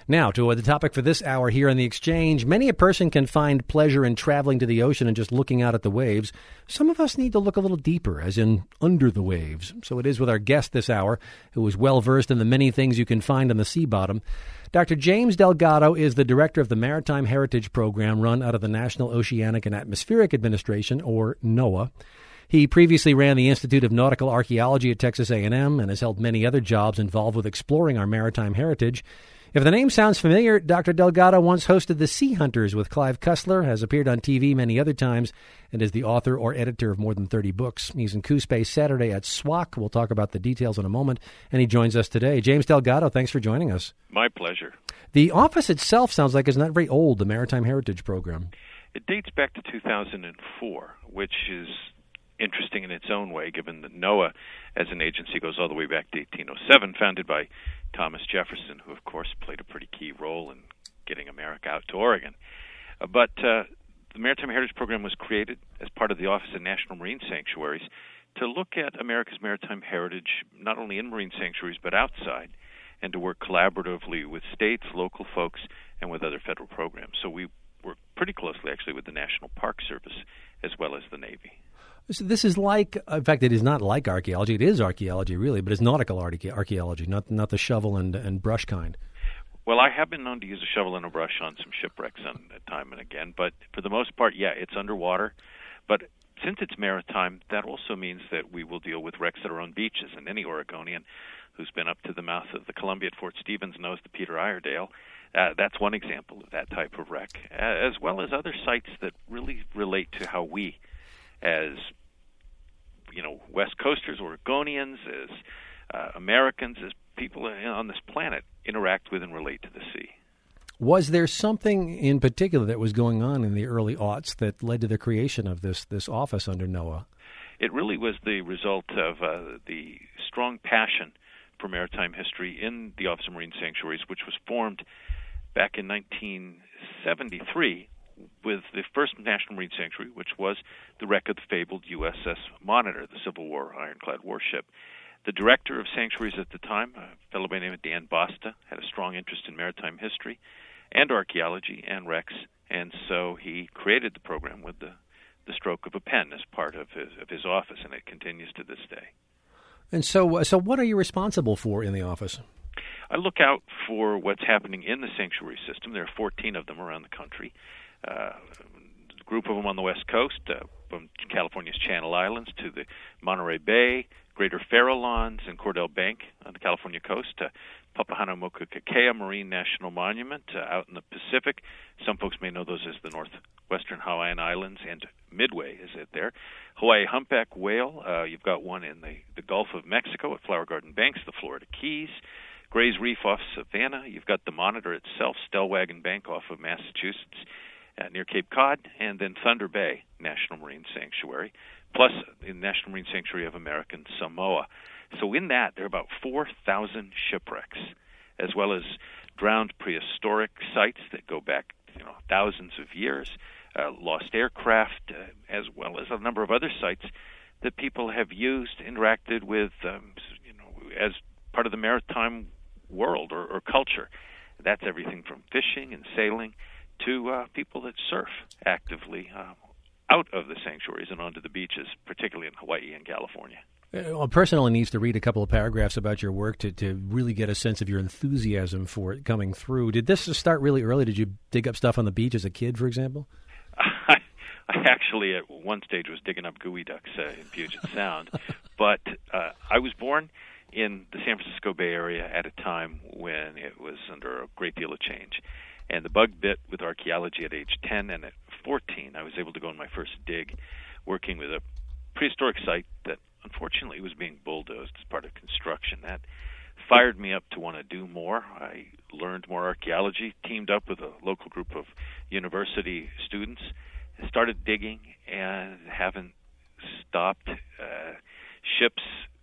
Now, to the topic for this hour here on The Exchange. Many a person can find pleasure in traveling to the ocean and just looking out at the waves. Some of us need to look a little deeper, as in under the waves. So it is with our guest this hour, who is well-versed in the many things you can find on the sea bottom. Dr. James Delgado is the director of the Maritime Heritage Program run out of the National Oceanic and Atmospheric Administration, or NOAA. He previously ran the Institute of Nautical Archaeology at Texas A&M and has held many other jobs involved with exploring our maritime heritage. If the name sounds familiar, Dr. Delgado once hosted The Sea Hunters with Clive Cussler, has appeared on TV many other times, and is the author or editor of more than 30 books. He's in Coos Saturday at SWAC. We'll talk about the details in a moment, and he joins us today. James Delgado, thanks for joining us. My pleasure. The office itself sounds like it's not very old, the Maritime Heritage Program. It dates back to 2004, which is interesting in its own way, given that NOAA as an agency goes all the way back to 1807, founded by Thomas Jefferson, who, of course, played a pretty key role in getting America out to Oregon. But the Maritime Heritage Program was created as part of the Office of National Marine Sanctuaries to look at America's maritime heritage, not only in marine sanctuaries but outside, and to work collaboratively with states, local folks, and with other federal programs. So we work pretty closely, actually, with the National Park Service as well as the Navy. So this is like, in fact, it is not like archaeology. It is archaeology, really, but it's nautical archaeology, not the shovel and brush kind. Well, I have been known to use a shovel and a brush on some shipwrecks time and again, but for the most part, yeah, it's underwater. But since it's maritime, that also means that we will deal with wrecks that are on beaches, and any Oregonian who's been up to the mouth of the Columbia at Fort Stevens knows the Peter Iredale. That's one example of that type of wreck, as well as other sites that really relate to how we, as West Coasters, Oregonians, as Americans, as people on this planet, interact with and relate to the sea. Was there something in particular that was going on in the early aughts that led to the creation of this office under NOAA? It really was the result of the strong passion for maritime history in the Office of Marine Sanctuaries, which was formed back in 1973 with the first National Marine Sanctuary, which was the wreck of the fabled USS Monitor, the Civil War ironclad warship. The director of sanctuaries at the time, a fellow by the name of Dan Basta, had a strong interest in maritime history and archaeology and wrecks, and so he created the program with the stroke of a pen as part of his office, and it continues to this day. And so what are you responsible for in the office? I look out for what's happening in the sanctuary system. There are 14 of them around the country. A group of them on the West Coast, from California's Channel Islands to the Monterey Bay, Greater Farallones, and Cordell Bank on the California coast, Papahanaumokuakea Marine National Monument out in the Pacific. Some folks may know those as the Northwestern Hawaiian Islands, and Midway is it there. Hawaii Humpback Whale, you've got one in the Gulf of Mexico at Flower Garden Banks, the Florida Keys. Gray's Reef off Savannah. You've got the Monitor itself, Stellwagen Bank off of Massachusetts, near Cape Cod, and then Thunder Bay National Marine Sanctuary, plus the National Marine Sanctuary of American Samoa. So in that, there are about 4,000 shipwrecks, as well as drowned prehistoric sites that go back thousands of years, lost aircraft, as well as a number of other sites that people have used, interacted with, as part of the maritime world or culture. That's everything from fishing and sailing to people that surf actively out of the sanctuaries and onto the beaches, particularly in Hawaii and California. A person only needs to read a couple of paragraphs about your work to really get a sense of your enthusiasm for it coming through. Did this start really early? Did you dig up stuff on the beach as a kid, for example? I actually, at one stage, was digging up gooey ducks in Puget Sound. But I was born in the San Francisco Bay Area at a time when it was under a great deal of change. And the bug bit with archaeology at age 10, and at 14, I was able to go on my first dig, working with a prehistoric site that unfortunately was being bulldozed as part of construction. That fired me up to want to do more. I learned more archaeology, teamed up with a local group of university students, started digging, and haven't stopped. Ships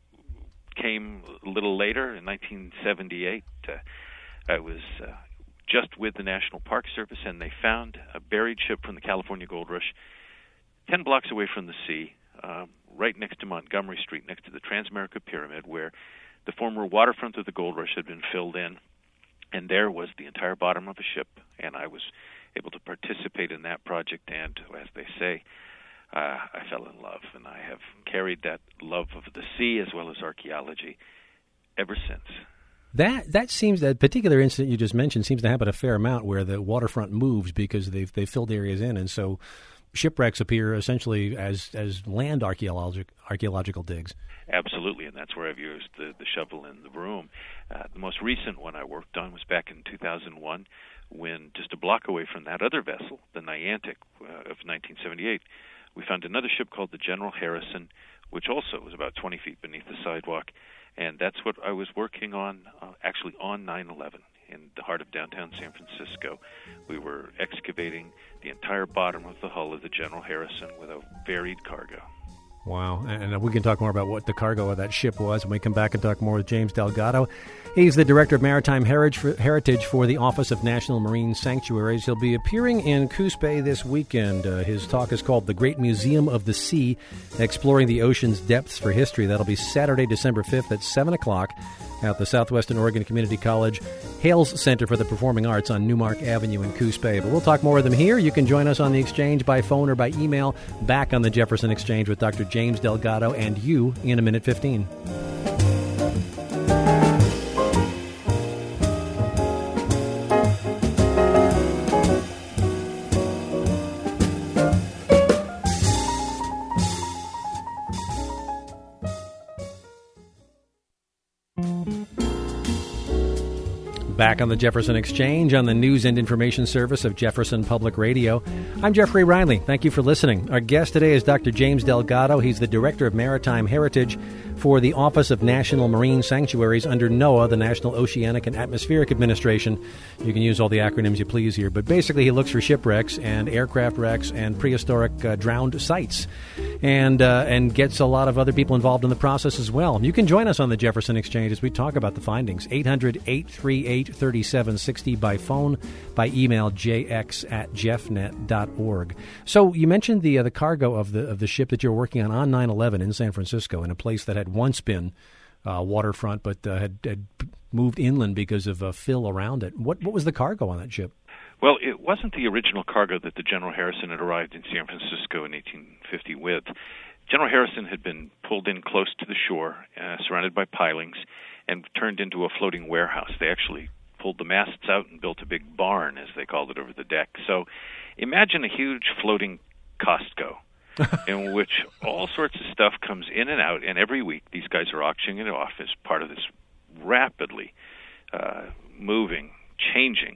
came a little later in 1978. I was just with the National Park Service, and they found a buried ship from the California Gold Rush 10 blocks away from the sea, right next to Montgomery Street, next to the Transamerica Pyramid, where the former waterfront of the Gold Rush had been filled in And there was the entire bottom of the ship, and I was able to participate in that project, and as they say, I fell in love, and I have carried that love of the sea as well as archaeology ever since. That seems, that particular incident you just mentioned seems to happen a fair amount where the waterfront moves because they've filled areas in, and so shipwrecks appear essentially as land archaeological digs. Absolutely, and that's where I've used the shovel and the broom. The most recent one I worked on was back in 2001, when just a block away from that other vessel, the Niantic of 1978, we found another ship called the General Harrison, which also was about 20 feet beneath the sidewalk, and that's what I was working on, actually on 9/11. In the heart of downtown San Francisco. We were excavating the entire bottom of the hull of the General Harrison with a varied cargo. Wow. And we can talk more about what the cargo of that ship was when we come back and talk more with James Delgado. He's the Director of Maritime Heritage for the Office of National Marine Sanctuaries. He'll be appearing in Coos Bay this weekend. His talk is called The Great Museum of the Sea, Exploring the Ocean's Depths for History. That'll be Saturday, December 5th at 7 o'clock at the Southwestern Oregon Community College Hales Center for the Performing Arts on Newmark Avenue in Coos Bay. But we'll talk more with them here. You can join us on the Exchange by phone or by email back on the Jefferson Exchange with Dr. James Delgado and you in a minute 15. Back on the Jefferson Exchange on the News and Information Service of Jefferson Public Radio. I'm Jeffrey Riley. Thank you for listening. Our guest today is Dr. James Delgado. He's the Director of Maritime Heritage for the Office of National Marine Sanctuaries under NOAA, the National Oceanic and Atmospheric Administration. You can use all the acronyms you please here, but basically he looks for shipwrecks and aircraft wrecks and prehistoric drowned sites, and gets a lot of other people involved in the process as well. You can join us on the Jefferson Exchange as we talk about the findings. 800-838-3760 by phone, by email, jx@jeffnet.org. So you mentioned the cargo of the ship that you're working on 9/11 in San Francisco, in a place that had once been waterfront, but had moved inland because of fill around it. What was the cargo on that ship? Well, it wasn't the original cargo that the General Harrison had arrived in San Francisco in 1850 with. General Harrison had been pulled in close to the shore, surrounded by pilings, and turned into a floating warehouse. They actually pulled the masts out and built a big barn, as they called it, over the deck. So imagine a huge floating Costco in which all sorts of stuff comes in and out, and every week these guys are auctioning it off as part of this rapidly moving, changing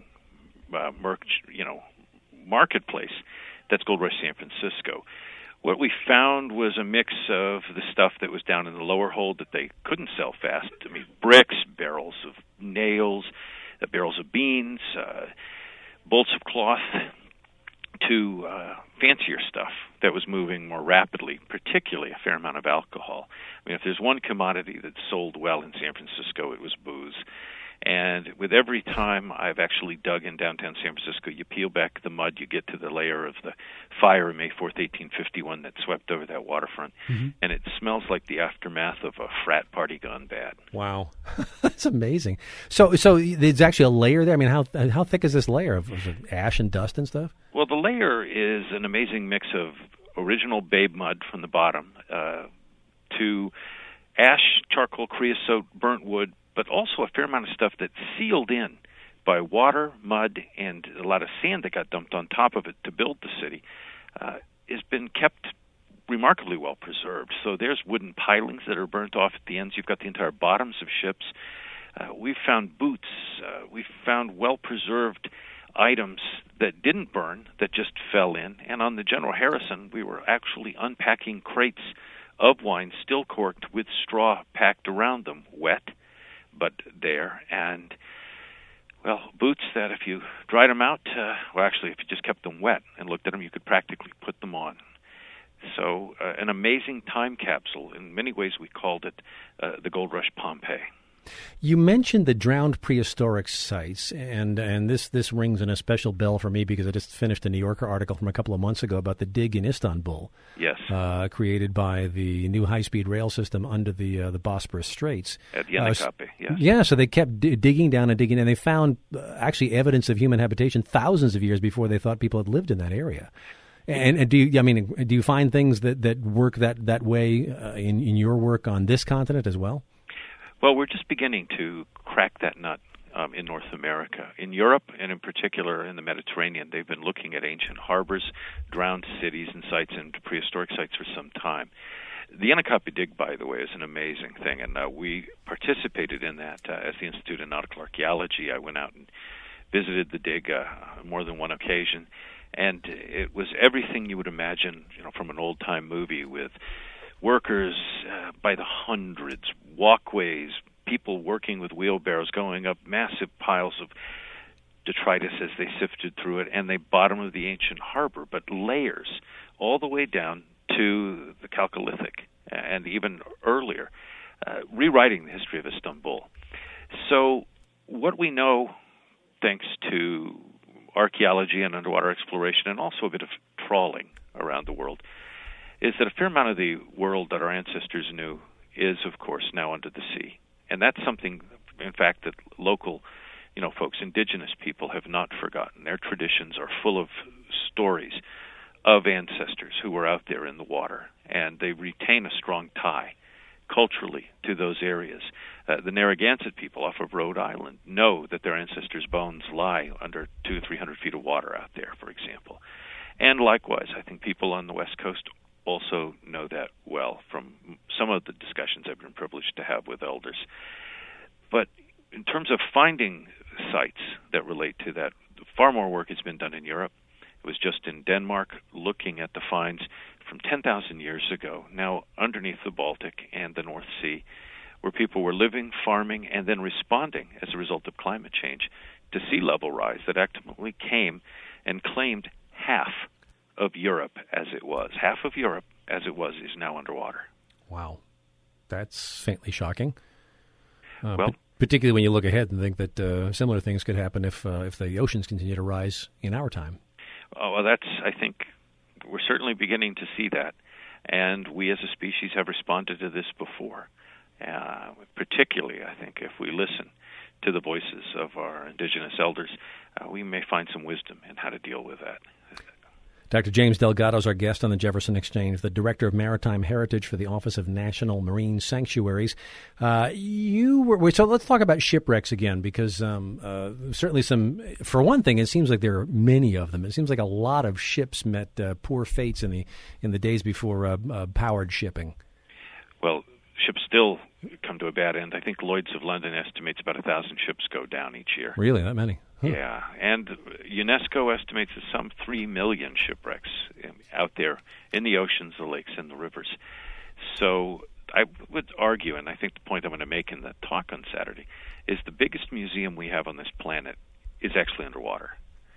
marketplace that's Gold Rush San Francisco. What we found was a mix of the stuff that was down in the lower hold that they couldn't sell fast. I mean, bricks, barrels of nails, barrels of beans, bolts of cloth, to fancier stuff that was moving more rapidly, particularly a fair amount of alcohol. I mean, if there's one commodity that sold well in San Francisco, it was booze. And with every time I've actually dug in downtown San Francisco, you peel back the mud, you get to the layer of the fire of May 4th, 1851 that swept over that waterfront, and it smells like the aftermath of a frat party gone bad. Wow. That's amazing. So there's actually a layer there? I mean, how thick is this layer of ash and dust and stuff? Well, the layer is an amazing mix of original Babe mud from the bottom to ash, charcoal, creosote, burnt wood, but also a fair amount of stuff that's sealed in by water, mud, and a lot of sand that got dumped on top of it to build the city, has been kept remarkably well preserved. So there's wooden pilings that are burnt off at the ends. You've got the entire bottoms of ships. We've found boots. We've found well-preserved items that didn't burn, that just fell in. And on the General Harrison, we were actually unpacking crates of wine, still corked, with straw packed around them, wet, but there. And, well, boots that if you dried them out, actually, if you just kept them wet and looked at them, you could practically put them on. So an amazing time capsule. In many ways, we called it the Gold Rush Pompeii. You mentioned the drowned prehistoric sites, and this rings in a special bell for me because I just finished a New Yorker article from a couple of months ago about the dig in Istanbul. Yes. Created by the new high-speed rail system under the Bosporus Straits. At Yenikapı, yes. Yeah, so they kept digging down, and they found actually evidence of human habitation thousands of years before they thought people had lived in that area. And do you find things that work that way in your work on this continent as well? Well, we're just beginning to crack that nut in North America. In Europe, and in particular in the Mediterranean, they've been looking at ancient harbors, drowned cities and sites, and prehistoric sites for some time. The Yenikapı dig, by the way, is an amazing thing, and we participated in that as the Institute of Nautical Archaeology. I went out and visited the dig on more than one occasion, and it was everything you would imagine, from an old-time movie, with workers by the hundreds, walkways, people working with wheelbarrows, going up massive piles of detritus as they sifted through it, and the bottom of the ancient harbor, but layers all the way down to the Chalcolithic and even earlier, rewriting the history of Istanbul. So what we know, thanks to archaeology and underwater exploration, and also a bit of trawling around the world, is that a fair amount of the world that our ancestors knew is, of course, now under the sea. And that's something, in fact, that local, folks, indigenous people have not forgotten. Their traditions are full of stories of ancestors who were out there in the water, and they retain a strong tie culturally to those areas. The Narragansett people off of Rhode Island know that their ancestors' bones lie under 200 to 300 feet of water out there, for example. And likewise, I think people on the West Coast also know that well from some of the discussions I've been privileged to have with elders. But in terms of finding sites that relate to that, far more work has been done in Europe. It was just in Denmark, looking at the finds from 10,000 years ago, now underneath the Baltic and the North Sea, where people were living, farming, and then responding as a result of climate change to sea level rise that ultimately came and claimed half of Europe as it was. Half of Europe as it was is now underwater. Wow. That's faintly shocking. Well, particularly when you look ahead and think that similar things could happen if the oceans continue to rise in our time. Oh, well, I think we're certainly beginning to see that. And we as a species have responded to this before. Particularly, I think, if we listen to the voices of our indigenous elders, we may find some wisdom in how to deal with that. Dr. James Delgado is our guest on the Jefferson Exchange, the Director of Maritime Heritage for the Office of National Marine Sanctuaries. So let's talk about shipwrecks again, because certainly for one thing, it seems like there are many of them. It seems like a lot of ships met poor fates in the days before powered shipping. Well, ships still come to a bad end. I think Lloyd's of London estimates about 1,000 ships go down each year. Really, that many? Huh. Yeah, and UNESCO estimates that some 3 million shipwrecks out there in the oceans, the lakes, and the rivers. So I would argue, and I think the point I'm going to make in the talk on Saturday, is the biggest museum we have on this planet is actually underwater.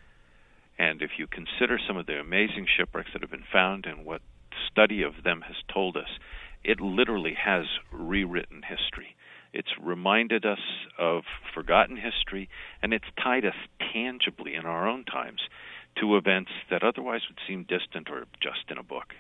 And if you consider some of the amazing shipwrecks that have been found and what study of them has told us, it literally has rewritten history. It's reminded us of forgotten history, and it's tied us tangibly in our own times to events that otherwise would seem distant or just in a book.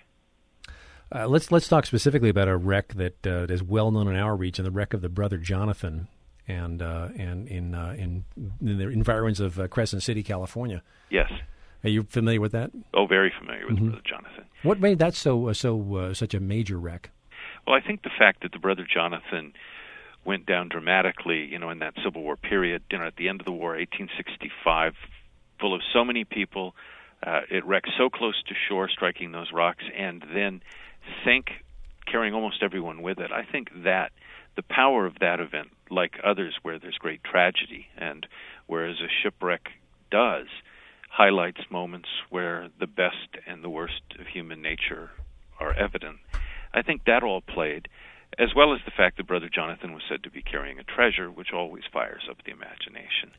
Let's talk specifically about a wreck that is well known in our region, the wreck of the Brother Jonathan, and in the environs of Crescent City, California. Yes. Are you familiar with that? Oh, very familiar with Brother Jonathan. What made that such a major wreck? Well, I think the fact that the Brother Jonathan went down dramatically, in that Civil War period, at the end of the war, 1865, full of so many people. It wrecked so close to shore, striking those rocks, and then sank, carrying almost everyone with it. I think that the power of that event, like others where there's great tragedy, and whereas a shipwreck does, highlights moments where the best and the worst of human nature are evident. I think that all played, as well as the fact that Brother Jonathan was said to be carrying a treasure, which always fires up the imagination.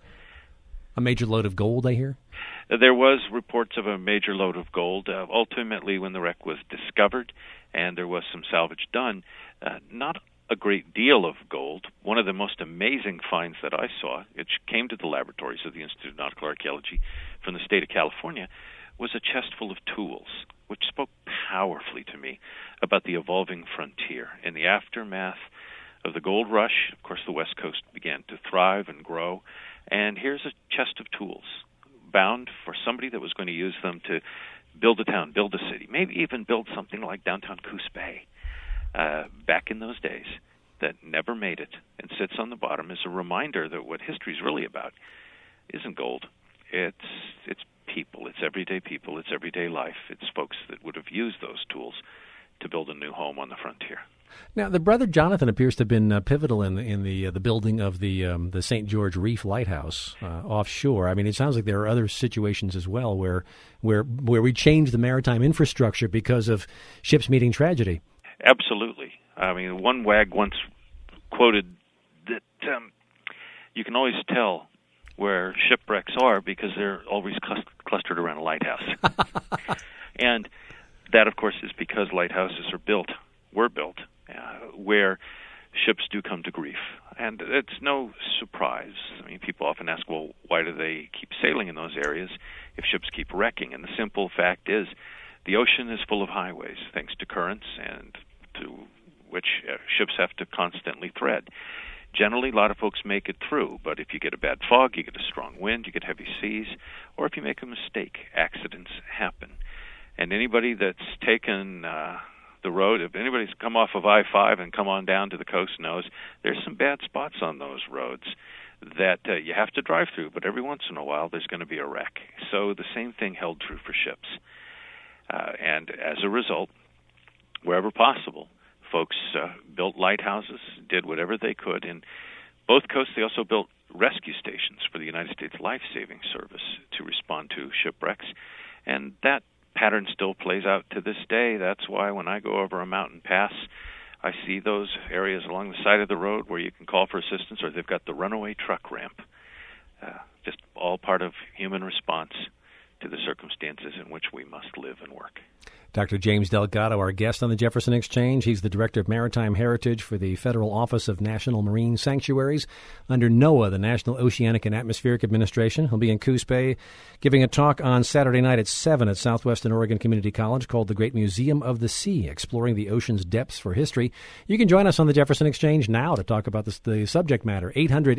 A major load of gold, I hear? There was reports of a major load of gold. Ultimately, when the wreck was discovered and there was some salvage done, not a great deal of gold. One of the most amazing finds that I saw, which came to the laboratories of the Institute of Nautical Archaeology from the state of California, was a chest full of tools, which spoke powerfully to me about the evolving frontier. In the aftermath of the gold rush, of course, the West Coast began to thrive and grow, and here's a chest of tools bound for somebody that was going to use them to build a town, build a city, maybe even build something like downtown Coos Bay. Back in those days, that never made it and sits on the bottom, is a reminder that what history is really about isn't gold. It's people. It's everyday people. It's everyday life. It's folks that would have used those tools to build a new home on the frontier. Now, the Brother Jonathan appears to have been pivotal in the building of the St. George Reef Lighthouse offshore. I mean, it sounds like there are other situations as well where we changed the maritime infrastructure because of ships meeting tragedy. Absolutely. I mean, one wag once quoted that you can always tell where shipwrecks are because they're always clustered around a lighthouse. And that, of course, is because lighthouses were built where ships do come to grief. And it's no surprise. I mean, people often ask, well, why do they keep sailing in those areas if ships keep wrecking? And the simple fact is the ocean is full of highways, thanks to currents and to which ships have to constantly thread. Generally, a lot of folks make it through, but if you get a bad fog, you get a strong wind, you get heavy seas, or if you make a mistake, accidents happen. And anybody that's taken the road, if anybody's come off of I-5 and come on down to the coast knows there's some bad spots on those roads that you have to drive through, but every once in a while there's going to be a wreck. So the same thing held true for ships. And as a result, wherever possible, folks built lighthouses, did whatever they could. In both coasts, they also built rescue stations for the United States Life-Saving Service to respond to shipwrecks. And that pattern still plays out to this day. That's why when I go over a mountain pass, I see those areas along the side of the road where you can call for assistance, or they've got the runaway truck ramp. Just all part of human response to the circumstances in which we must live and work. Dr. James Delgado, our guest on the Jefferson Exchange. He's the Director of Maritime Heritage for the Federal Office of National Marine Sanctuaries under NOAA, the National Oceanic and Atmospheric Administration. He'll be in Coos Bay giving a talk on Saturday night at 7 at Southwestern Oregon Community College called The Great Museum of the Sea, Exploring the Ocean's Depths for History. You can join us on the Jefferson Exchange now to talk about the subject matter,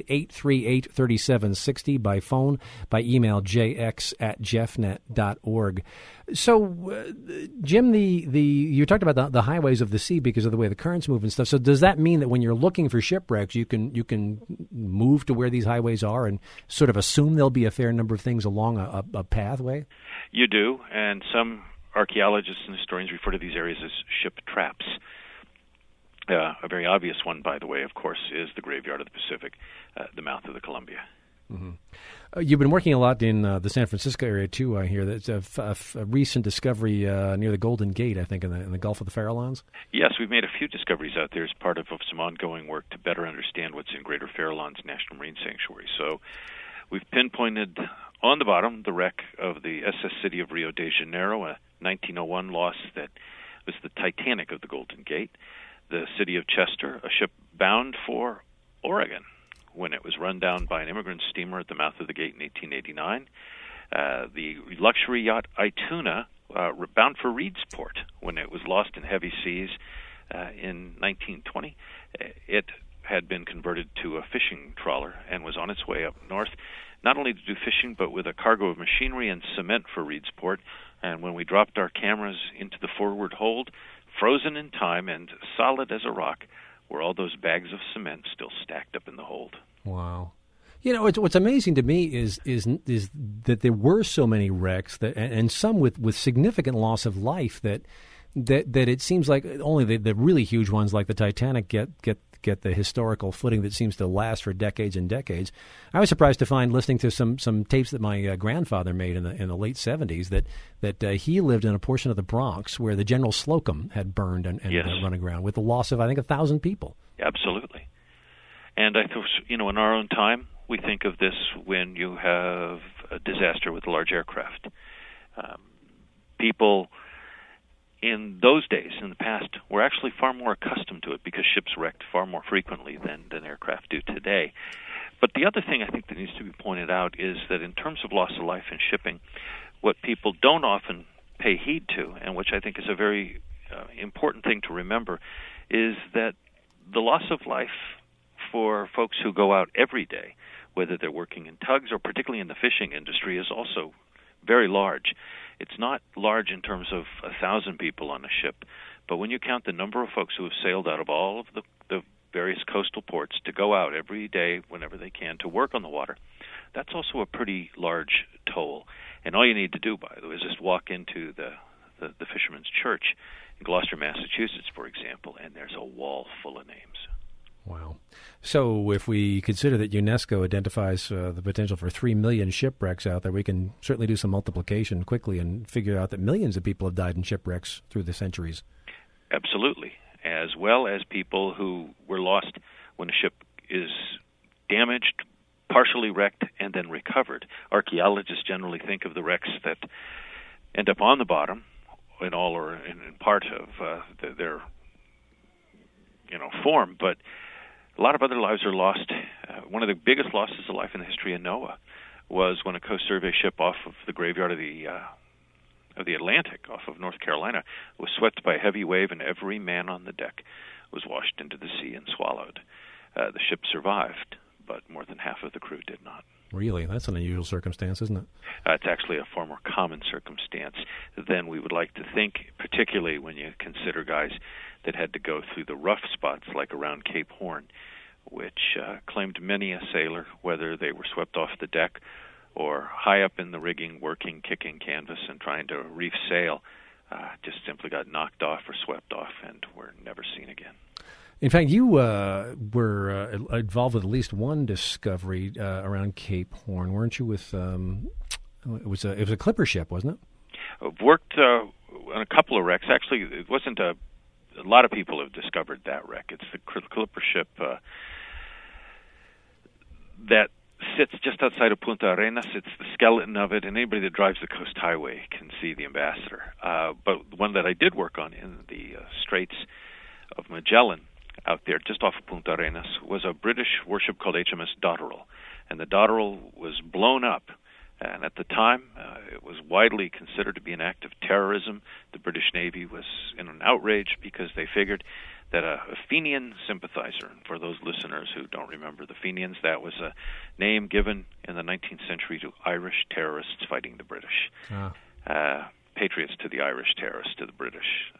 800-838-3760 by phone, by email, jx@jeffnet.org. So, Jim, you talked about the highways of the sea because of the way the currents move and stuff. So does that mean that when you're looking for shipwrecks, you can move to where these highways are and sort of assume there'll be a fair number of things along a pathway? You do, and some archaeologists and historians refer to these areas as ship traps. A very obvious one, by the way, of course, is the Graveyard of the Pacific, the mouth of the Columbia. Mm-hmm. You've been working a lot in the San Francisco area, too, I hear. That's a recent discovery near the Golden Gate, I think, in the Gulf of the Farallones. Yes, we've made a few discoveries out there as part of some ongoing work to better understand what's in Greater Farallones National Marine Sanctuary. So we've pinpointed on the bottom the wreck of the SS City of Rio de Janeiro, a 1901 loss that was the Titanic of the Golden Gate. The city of Chester, a ship bound for Oregon, when it was run down by an immigrant steamer at the mouth of the gate in 1889. The luxury yacht Ituna, bound for Reedsport, when it was lost in heavy seas in 1920. It had been converted to a fishing trawler and was on its way up north, not only to do fishing, but with a cargo of machinery and cement for Reedsport. And when we dropped our cameras into the forward hold, frozen in time and solid as a rock, were all those bags of cement still stacked up in the hold. Wow. You know, what's amazing to me is that there were so many wrecks that, and some with significant loss of life that it seems like only the really huge ones like the Titanic get the historical footing that seems to last for decades and decades. I was surprised to find, listening to some tapes that my grandfather made in the late 70s, that he lived in a portion of the Bronx where the General Slocum had burned and yes, run aground with the loss of, I think, 1,000 people. Absolutely. And I thought, in our own time, we think of this when you have a disaster with a large aircraft. People in those days, in the past, were actually far more accustomed to it because ships wrecked far more frequently than aircraft do today. But the other thing I think that needs to be pointed out is that in terms of loss of life in shipping, what people don't often pay heed to, and which I think is a very important thing to remember, is that the loss of life for folks who go out every day, whether they're working in tugs or particularly in the fishing industry, is also very large. It's not large in terms of 1,000 people on a ship, but when you count the number of folks who have sailed out of all of the various coastal ports to go out every day whenever they can to work on the water, that's also a pretty large toll. And all you need to do, by the way, is just walk into the Fisherman's Church in Gloucester, Massachusetts, for example, and there's a wall full of names. Wow. So if we consider that UNESCO identifies the potential for 3 million shipwrecks out there, we can certainly do some multiplication quickly and figure out that millions of people have died in shipwrecks through the centuries. Absolutely, as well as people who were lost when a ship is damaged, partially wrecked, and then recovered. Archaeologists generally think of the wrecks that end up on the bottom in all or in part of their form, but a lot of other lives are lost. One of the biggest losses of life in the history of NOAA was when a Coast Survey ship off of the graveyard of the Atlantic, off of North Carolina, was swept by a heavy wave, and every man on the deck was washed into the sea and swallowed. The ship survived, but more than half of the crew did not. Really? That's an unusual circumstance, isn't it? It's actually a far more common circumstance than we would like to think, particularly when you consider guys that had to go through the rough spots like around Cape Horn, which claimed many a sailor, whether they were swept off the deck or high up in the rigging, working, kicking canvas and trying to reef sail, just simply got knocked off or swept off and were never seen again. In fact, you were involved with at least one discovery around Cape Horn, weren't you? With it was a clipper ship, wasn't it? I've worked on a couple of wrecks. Actually, it wasn't a lot of people have discovered that wreck. It's the clipper ship that sits just outside of Punta Arenas. It's the skeleton of it, and anybody that drives the Coast Highway can see the Ambassador. But the one that I did work on in the Straits of Magellan, out there just off of Punta Arenas, was a British warship called HMS Dotterel. And the Dotterel was blown up. And at the time, it was widely considered to be an act of terrorism. The British Navy was in an outrage because they figured that a Fenian sympathizer, and for those listeners who don't remember the Fenians, that was a name given in the 19th century to Irish terrorists fighting the British. Patriots to the Irish, terrorists to the British.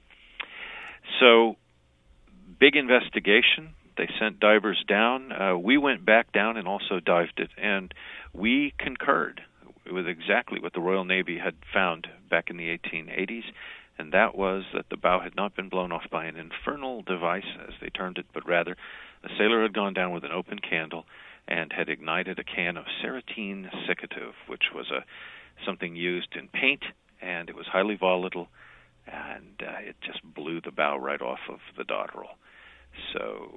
So, big investigation. They sent divers down. We went back down and also dived it, and we concurred with exactly what the Royal Navy had found back in the 1880s, and that was that the bow had not been blown off by an infernal device, as they termed it, but rather a sailor had gone down with an open candle and had ignited a can of ceratine cicative, which was something used in paint, and it was highly volatile, and it just blew the bow right off of the Dotterel. So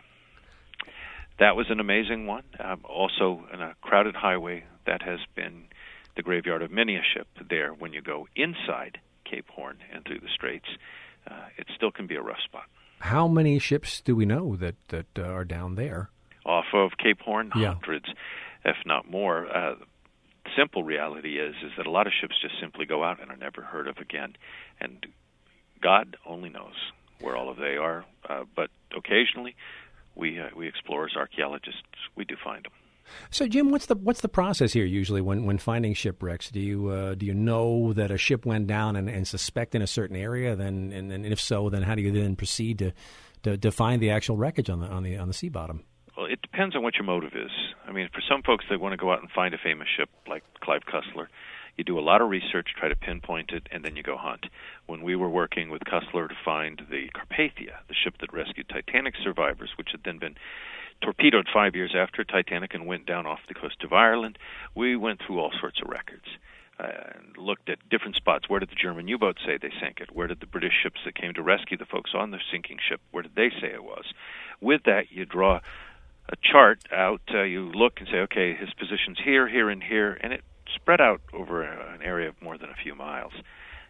that was an amazing one. Also, in a crowded highway, that has been the graveyard of many a ship there. When you go inside Cape Horn and through the Straits, it still can be a rough spot. How many ships do we know that are down there? Off of Cape Horn, yeah. Hundreds, if not more. Simple reality is that a lot of ships just simply go out and are never heard of again. And God only knows where all of they are, but occasionally we explorers, archaeologists, we do find them. So, Jim, what's the process here usually when finding shipwrecks? Do you know that a ship went down and suspect in a certain area? Then, and if so, then how do you then proceed to find the actual wreckage on the sea bottom? Well, it depends on what your motive is. I mean, for some folks, they want to go out and find a famous ship like Clive Cussler. You do a lot of research, try to pinpoint it, and then you go hunt. When we were working with Cussler to find the Carpathia, the ship that rescued Titanic survivors, which had then been torpedoed 5 years after Titanic and went down off the coast of Ireland, we went through all sorts of records and looked at different spots. Where did the German U-boat say they sank it? Where did the British ships that came to rescue the folks on the sinking ship, where did they say it was? With that, you draw a chart out. You look and say, okay, his position's here, here, and here, and it spread out over an area of more than a few miles.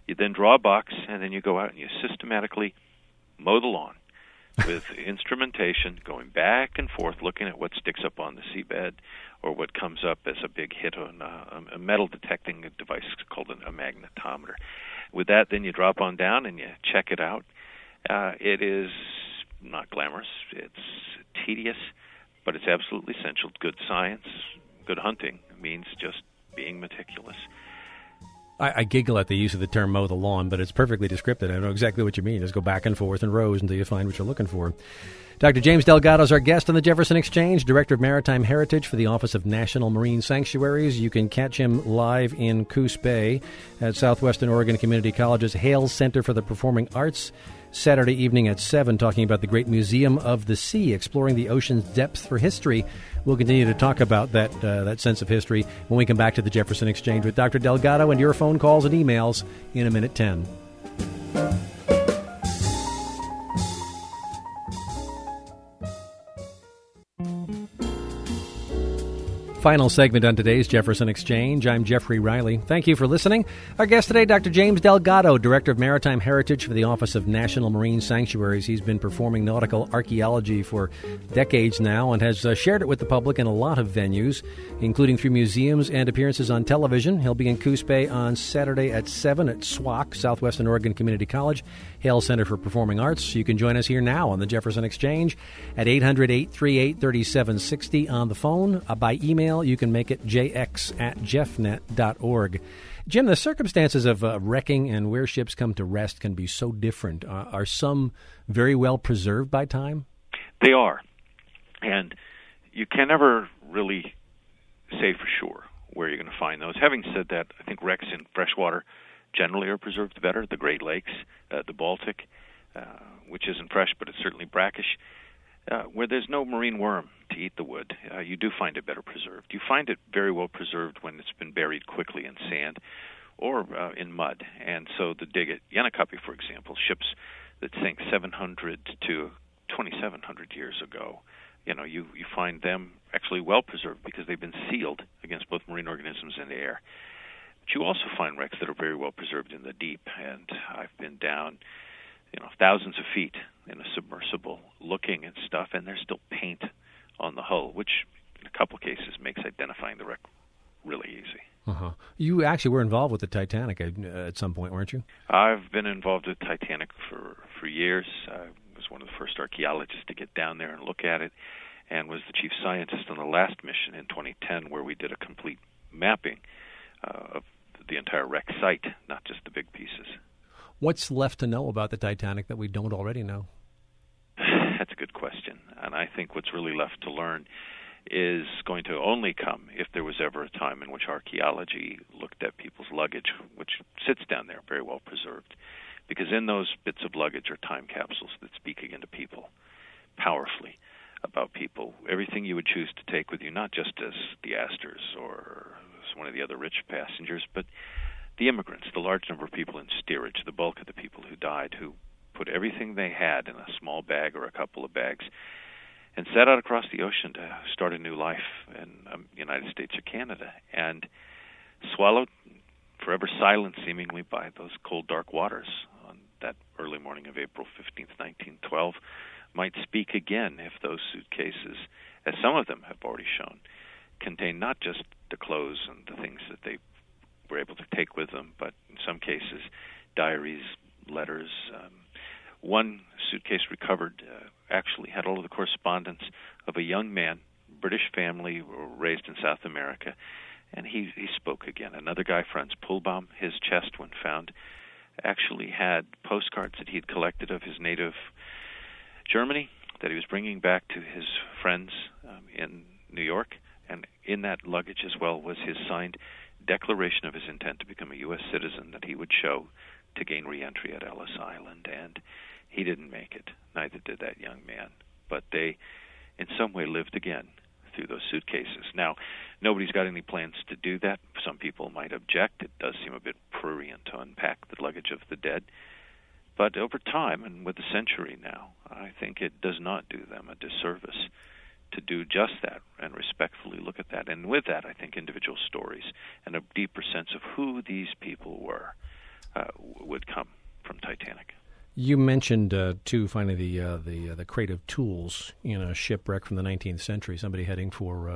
You then draw a box, and then you go out and you systematically mow the lawn with instrumentation, going back and forth, looking at what sticks up on the seabed or what comes up as a big hit on a metal detecting device called a magnetometer. With that, then you drop on down and you check it out. It is not glamorous. It's tedious, but it's absolutely essential. Good science, good hunting means just being meticulous. I giggle at the use of the term mow the lawn, but it's perfectly descriptive. I know exactly what you mean. Just go back and forth in rows until you find what you're looking for. Dr. James Delgado is our guest on the Jefferson Exchange, Director of Maritime Heritage for the Office of National Marine Sanctuaries. You can catch him live in Coos Bay at Southwestern Oregon Community College's Hale Center for the Performing Arts, Saturday evening at 7, talking about the Great Museum of the Sea, exploring the ocean's depth for history. We'll continue to talk about that sense of history when we come back to the Jefferson Exchange with Dr. Delgado and your phone calls and emails in a minute 10. Final segment on today's Jefferson Exchange. I'm Jeffrey Riley. Thank you for listening. Our guest today, Dr. James Delgado, Director of Maritime Heritage for the Office of National Marine Sanctuaries. He's been performing nautical archaeology for decades now and has shared it with the public in a lot of venues, including through museums and appearances on television. He'll be in Coos Bay on Saturday at 7 at SWAC, Southwestern Oregon Community College, Hale Center for Performing Arts. You can join us here now on the Jefferson Exchange at 800-838-3760 on the phone. By email, you can make it jx@jeffnet.org. Jim, the circumstances of wrecking and where ships come to rest can be so different. Are some very well preserved by time? They are. And you can never really say for sure where you're going to find those. Having said that, I think wrecks in freshwater generally are preserved better. The Great Lakes, the Baltic, which isn't fresh, but it's certainly brackish. Where there's no marine worm to eat the wood, you do find it better preserved. You find it very well preserved when it's been buried quickly in sand or in mud. And so the dig at Yenakapi, for example, ships that sank 700 to 2,700 years ago, you find them actually well preserved because they've been sealed against both marine organisms and air. But you also find wrecks that are very well preserved in the deep, and I've been down thousands of feet in a submersible looking at stuff, and there's still paint on the hull, which in a couple of cases makes identifying the wreck really easy. Uh-huh. You actually were involved with the Titanic at some point, weren't you? I've been involved with Titanic for years. I was one of the first archaeologists to get down there and look at it, and was the chief scientist on the last mission in 2010 where we did a complete mapping of the entire wreck site, not just the big pieces. What's left to know about the Titanic that we don't already know? That's a good question. And I think what's really left to learn is going to only come if there was ever a time in which archaeology looked at people's luggage, which sits down there very well preserved. Because in those bits of luggage are time capsules that speak again to people powerfully about people. Everything you would choose to take with you, not just as the Astors or as one of the other rich passengers, but the immigrants, the large number of people in steerage, the bulk of the people who died, who put everything they had in a small bag or a couple of bags and set out across the ocean to start a new life in the United States or Canada, and swallowed forever silent seemingly by those cold, dark waters on that early morning of April 15th, 1912, might speak again if those suitcases, as some of them have already shown, contain not just the clothes and the things that they were able to take with them, but in some cases, diaries, letters. One suitcase recovered actually had all of the correspondence of a young man, British family, raised in South America, and he spoke again. Another guy, Franz Pullbaum, his chest, when found, actually had postcards that he had collected of his native Germany that he was bringing back to his friends in New York, and in that luggage as well was his signed declaration of his intent to become a U.S. citizen that he would show to gain re-entry at Ellis Island. And he didn't make it. Neither did that young man. But they, in some way, lived again through those suitcases. Now, nobody's got any plans to do that. Some people might object. It does seem a bit prurient to unpack the luggage of the dead. But over time, and with a century now, I think it does not do them a disservice to do just that and respectfully look at that. And with that, I think individual stories and a deeper sense of who these people were would come from Titanic. You mentioned too, finally, the crate of tools in a shipwreck from the 19th century. Somebody heading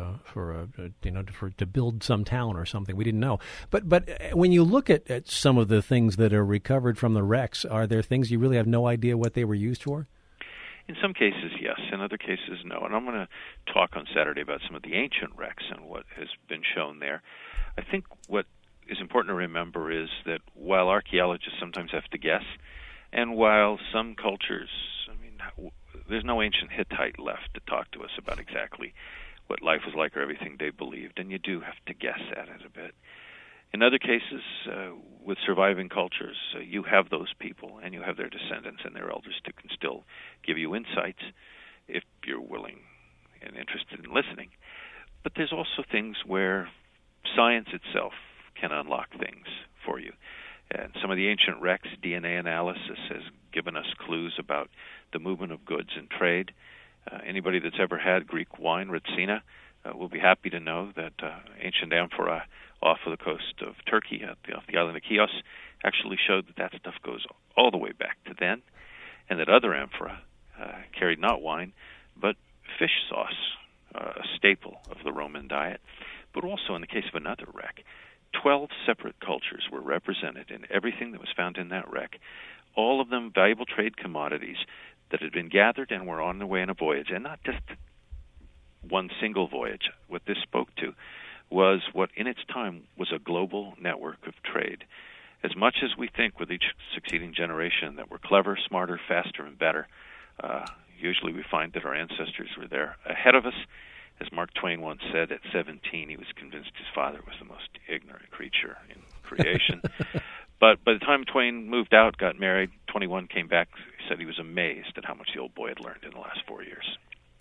to build some town or something. We didn't know. But when you look at some of the things that are recovered from the wrecks, are there things you really have no idea what they were used for? In some cases, yes. In other cases, no. And I'm going to talk on Saturday about some of the ancient wrecks and what has been shown there. I think what is important to remember is that while archaeologists sometimes have to guess, and while some cultures, there's no ancient Hittite left to talk to us about exactly what life was like or everything they believed, and you do have to guess at it a bit. In other cases, with surviving cultures, you have those people and you have their descendants and their elders who can still give you insights if you're willing and interested in listening. But there's also things where science itself can unlock things for you. And some of the ancient wrecks, DNA analysis has given us clues about the movement of goods and trade. Anybody that's ever had Greek wine, Retsina, will be happy to know that ancient amphora off of the coast of Turkey, off the island of Chios, actually showed that stuff goes all the way back to then, and that other amphora carried not wine, but fish sauce, a staple of the Roman diet. But also in the case of another wreck, 12 separate cultures were represented in everything that was found in that wreck, all of them valuable trade commodities that had been gathered and were on their way on a voyage, and not just one single voyage. What this spoke to was what in its time was a global network of trade. As much as we think with each succeeding generation that we're clever, smarter, faster, and better, usually we find that our ancestors were there ahead of us. As Mark Twain once said, at 17, he was convinced his father was the most ignorant creature in creation. But by the time Twain moved out, got married, 21, came back, he said he was amazed at how much the old boy had learned in the last 4 years.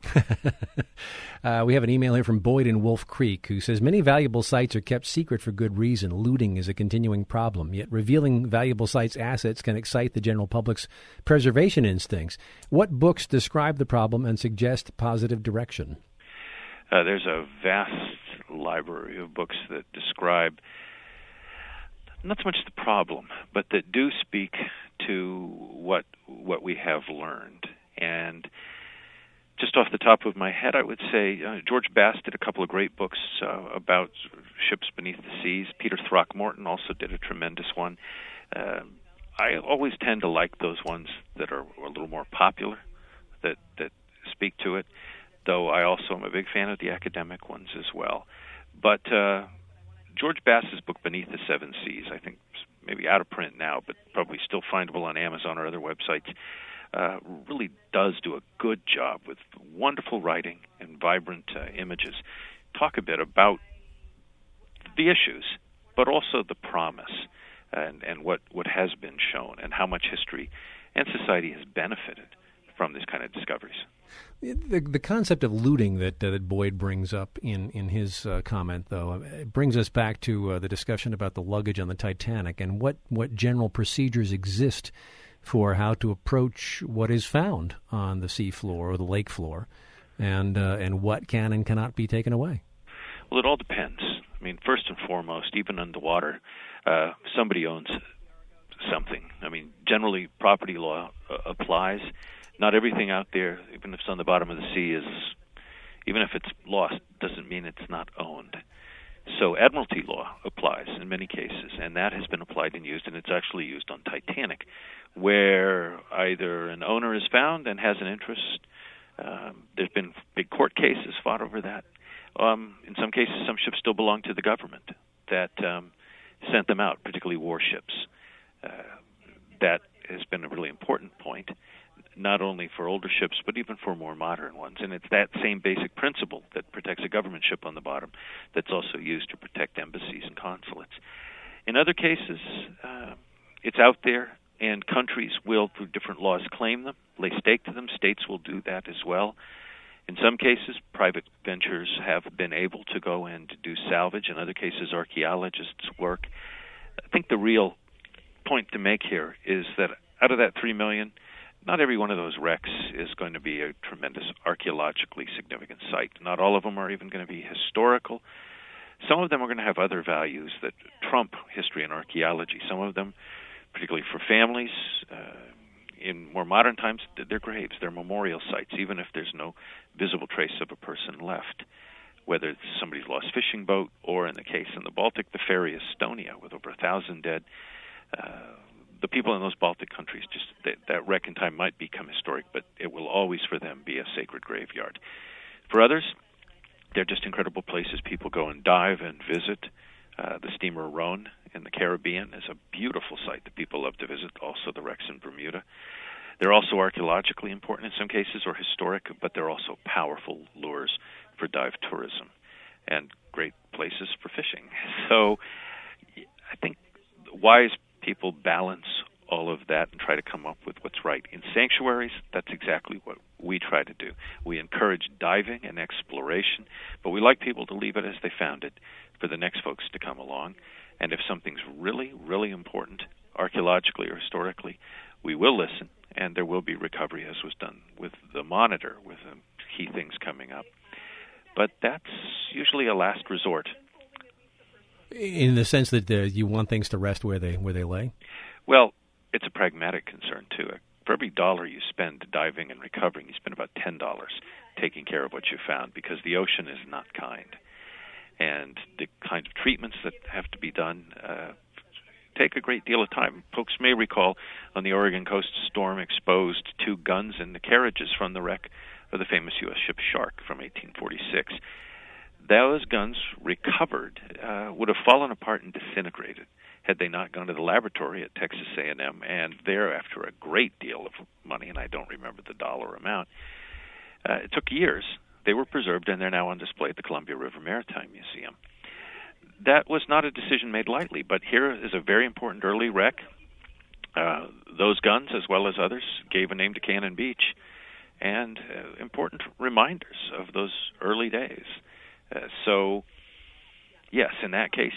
We have an email here from Boyd in Wolf Creek who says, many valuable sites are kept secret for good reason. Looting is a continuing problem, yet revealing valuable sites' assets can excite the general public's preservation instincts. What books describe the problem and suggest positive direction? There's a vast library of books that describe not so much the problem, but that do speak to what we have learned. And just off the top of my head, I would say George Bass did a couple of great books about ships beneath the seas. Peter Throckmorton also did a tremendous one. I always tend to like those ones that are a little more popular, that speak to it, though I also am a big fan of the academic ones as well. But George Bass's book, Beneath the Seven Seas, I think maybe out of print now, but probably still findable on Amazon or other websites, really does do a good job with wonderful writing and vibrant images. Talk a bit about the issues, but also the promise and what has been shown and how much history and society has benefited from this kind of discoveries. The concept of looting that Boyd brings up in his comment, though, brings us back to the discussion about the luggage on the Titanic and what general procedures exist for how to approach what is found on the seafloor or the lake floor, and what can and cannot be taken away. Well, it all depends. I mean, first and foremost, even underwater, somebody owns something. I mean, generally, property law applies. Not everything out there, even if it's on the bottom of the sea, even if it's lost, doesn't mean it's not owned. So admiralty law applies in many cases, and that has been applied and used, and it's actually used on Titanic, where either an owner is found and has an interest. There's been big court cases fought over that. In some cases, some ships still belong to the government that sent them out, particularly warships. That has been a really important point, not only for older ships, but even for more modern ones. And it's that same basic principle that protects a government ship on the bottom that's also used to protect embassies and consulates. In other cases, it's out there, and countries will, through different laws, claim them, lay stake to them. States will do that as well. In some cases, private ventures have been able to go and do salvage. In other cases, archaeologists work. I think the real point to make here is that out of that 3 million, not every one of those wrecks is going to be a tremendous archaeologically significant site. Not all of them are even going to be historical. Some of them are going to have other values that trump history and archaeology. Some of them particularly for families. In more modern times, they're graves, they're memorial sites, even if there's no visible trace of a person left. Whether it's somebody's lost fishing boat, or in the case in the Baltic, the ferry Estonia with over 1,000 dead. The people in those Baltic countries, just that wreck in time might become historic, but it will always for them be a sacred graveyard. For others, they're just incredible places people go and dive and visit. The steamer Rhone in the Caribbean is a beautiful site that people love to visit, also the wrecks in Bermuda. They're also archaeologically important in some cases, or historic, but they're also powerful lures for dive tourism and great places for fishing. So I think wise people balance all of that and try to come up with what's right. In sanctuaries, that's exactly what we try to do. We encourage diving and exploration, but we like people to leave it as they found it for the next folks to come along. And if something's really, really important, archaeologically or historically, we will listen, and there will be recovery, as was done with the Monitor, with key things coming up. But that's usually a last resort. In the sense that you want things to rest where they lay? Well, it's a pragmatic concern, too. For every dollar you spend diving and recovering, you spend about $10 taking care of what you found, because the ocean is not kind. And the kind of treatments that have to be done take a great deal of time. Folks may recall on the Oregon coast, storm exposed 2 guns in the carriages from the wreck of the famous U.S. ship Shark from 1846. Those guns recovered would have fallen apart and disintegrated had they not gone to the laboratory at Texas A&M, and there, after a great deal of money, and I don't remember the dollar amount, it took years. They were preserved, and they're now on display at the Columbia River Maritime Museum. That was not a decision made lightly, but here is a very important early wreck. Those guns, as well as others, gave a name to Cannon Beach, and important reminders of those early days. So, yes, in that case,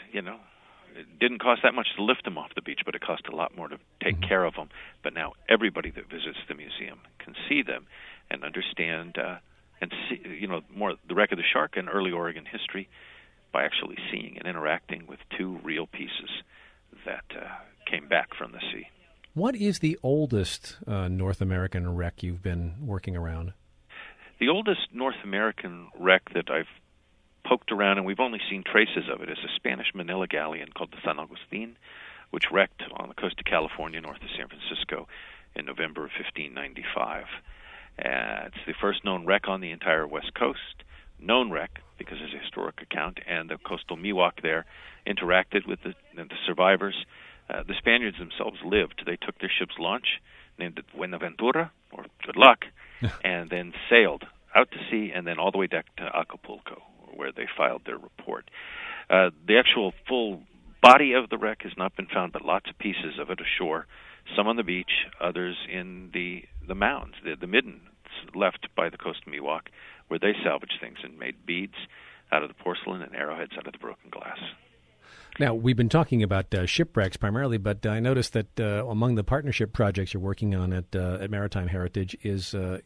it didn't cost that much to lift them off the beach, but it cost a lot more to take care of them. But now everybody that visits the museum can see them and understand and see, more the wreck of the Shark in early Oregon history by actually seeing and interacting with 2 real pieces that came back from the sea. What is the oldest North American wreck you've been working around? The oldest North American wreck that I've poked around, and we've only seen traces of it, is a Spanish Manila galleon called the San Agustin, which wrecked on the coast of California north of San Francisco in November of 1595. It's the first known wreck on the entire West Coast, known wreck because it's a historic account, and the coastal Miwok there interacted with the survivors. The Spaniards themselves lived. They took their ship's launch, named it Buenaventura, or Good Luck, and then sailed out to sea and then all the way back to Acapulco, where they filed their report. The actual full body of the wreck has not been found, but lots of pieces of it ashore, some on the beach, others in the mounds, the middens left by the coast of Miwok, where they salvaged things and made beads out of the porcelain and arrowheads out of the broken glass. Now, we've been talking about shipwrecks primarily, but I noticed that among the partnership projects you're working on at Maritime Heritage is a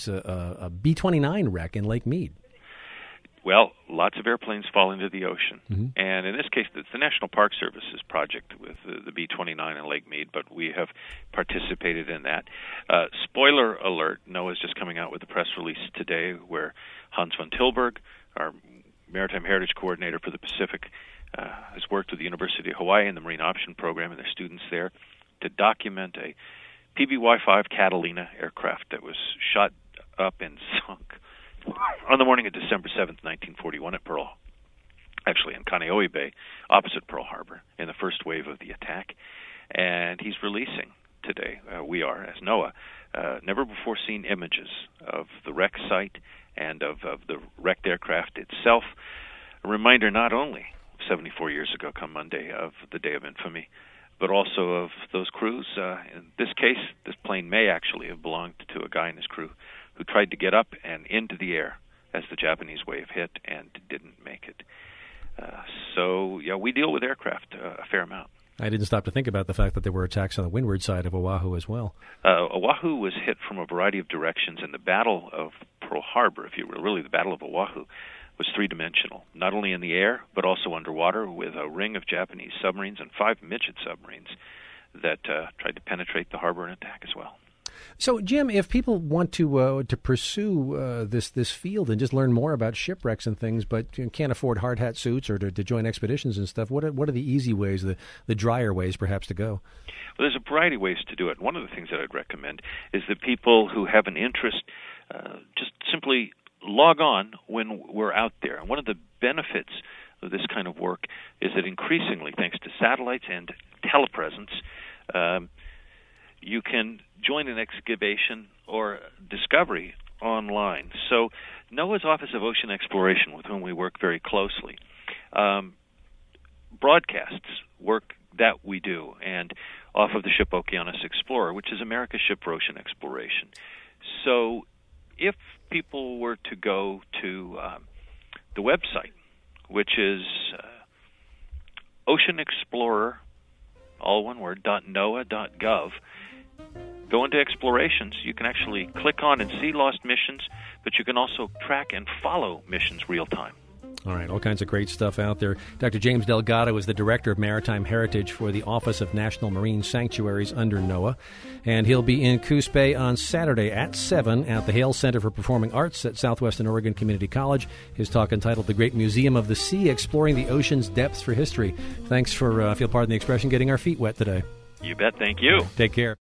B-29 wreck in Lake Mead. Well, lots of airplanes fall into the ocean. Mm-hmm. And in this case, it's the National Park Service's project with the B-29 in Lake Mead, but we have participated in that. Spoiler alert, NOAA's just coming out with a press release today where Hans von Tilburg, our Maritime Heritage Coordinator for the Pacific, has worked with the University of Hawaii and the Marine Option Program and their students there to document a PBY-5 Catalina aircraft that was shot up and sunk on the morning of December 7th, 1941 at in Kaneohe Bay, opposite Pearl Harbor, in the first wave of the attack. And he's releasing today, we are, as NOAA, never-before-seen images of the wreck site and of the wrecked aircraft itself. A reminder not only 74 years ago, come Monday, of the Day of Infamy, but also of those crews. In this case, this plane may actually have belonged to a guy in his crew who tried to get up and into the air as the Japanese wave hit and didn't make it. We deal with aircraft a fair amount. I didn't stop to think about the fact that there were attacks on the windward side of Oahu as well. Oahu was hit from a variety of directions, and the Battle of Pearl Harbor, if you will, really the Battle of Oahu, was three-dimensional, not only in the air, but also underwater, with a ring of Japanese submarines and 5 midget submarines that tried to penetrate the harbor and attack as well. So, Jim, if people want to pursue this field and just learn more about shipwrecks and things, but can't afford hard hat suits or to join expeditions and stuff, what are the easy ways, the drier ways, perhaps, to go? Well, there's a variety of ways to do it. One of the things that I'd recommend is that people who have an interest just simply log on when we're out there. And one of the benefits of this kind of work is that increasingly, thanks to satellites and telepresence, you can join an excavation or discovery online. So NOAA's Office of Ocean Exploration, with whom we work very closely, broadcasts work that we do, and off of the ship Okeanos Explorer, which is America's ship for ocean exploration. So if people were to go to the website, which is Ocean Explorer, all one word, .noaa.gov, go into explorations, you can actually click on and see lost missions, but you can also track and follow missions real time. All right, all kinds of great stuff out there. Dr. James Delgado is the Director of Maritime Heritage for the Office of National Marine Sanctuaries under NOAA, and he'll be in Coos Bay on Saturday at 7 at the Hale Center for Performing Arts at Southwestern Oregon Community College. His talk entitled The Great Museum of the Sea, Exploring the Ocean's Depths for History. Thanks for, if you'll pardon the expression, getting our feet wet today. You bet. Thank you. Take care.